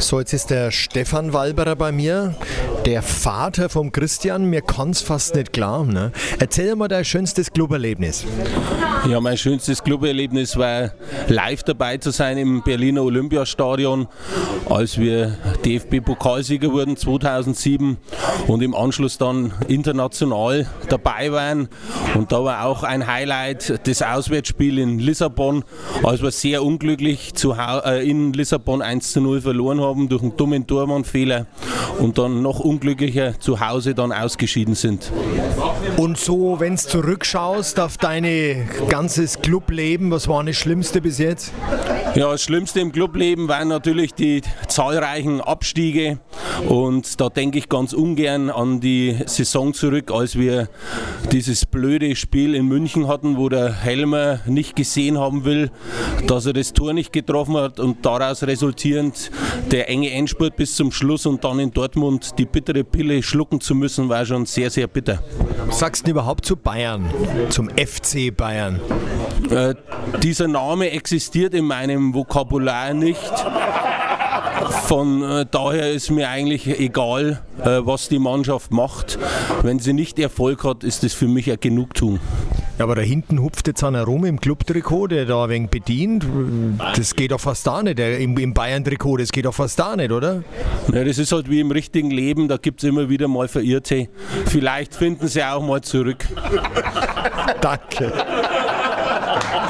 So, jetzt ist der Stefan Walberer bei mir, der Vater vom Christian. Mir kann's fast nicht glauben. Ne? Erzähl mal dein schönstes Cluberlebnis. Ja, mein schönstes Cluberlebnis war, live dabei zu sein im Berliner Olympiastadion, als wir DFB-Pokalsieger wurden 2007 und im Anschluss dann international dabei waren. Und da war auch ein Highlight das Auswärtsspiel in Lissabon, als wir sehr unglücklich in Lissabon 1:0 verloren haben durch einen dummen Tormannfehler und dann noch unglücklicher zu Hause dann ausgeschieden sind. Und so, wenn du zurückschaust auf dein ganzes Clubleben, was war das Schlimmste bis jetzt? Ja, das Schlimmste im Clubleben waren natürlich die zahlreichen Abstiege und da denke ich ganz ungern an die Saison zurück, als wir dieses blöde Spiel in München hatten, wo der Helmer nicht gesehen haben will, dass er das Tor nicht getroffen hat und daraus resultierend der enge Endspurt bis zum Schluss und dann in Dortmund die bittere Pille schlucken zu müssen, war schon sehr, sehr bitter. Was sagst du überhaupt zu Bayern, zum FC Bayern? Dieser Name existiert in meinem Vokabular nicht. Von daher ist mir eigentlich egal, was die Mannschaft macht. Wenn sie nicht Erfolg hat, ist das für mich eine Genugtuung. Ja, aber da hinten hupft jetzt einer rum im Clubtrikot, der da ein wenig bedient. Das geht doch fast da nicht. Im Bayern-Trikot, das geht doch fast da nicht, oder? Ja, das ist halt wie im richtigen Leben, da gibt es immer wieder mal Verirrte. Vielleicht finden sie auch mal zurück. Danke.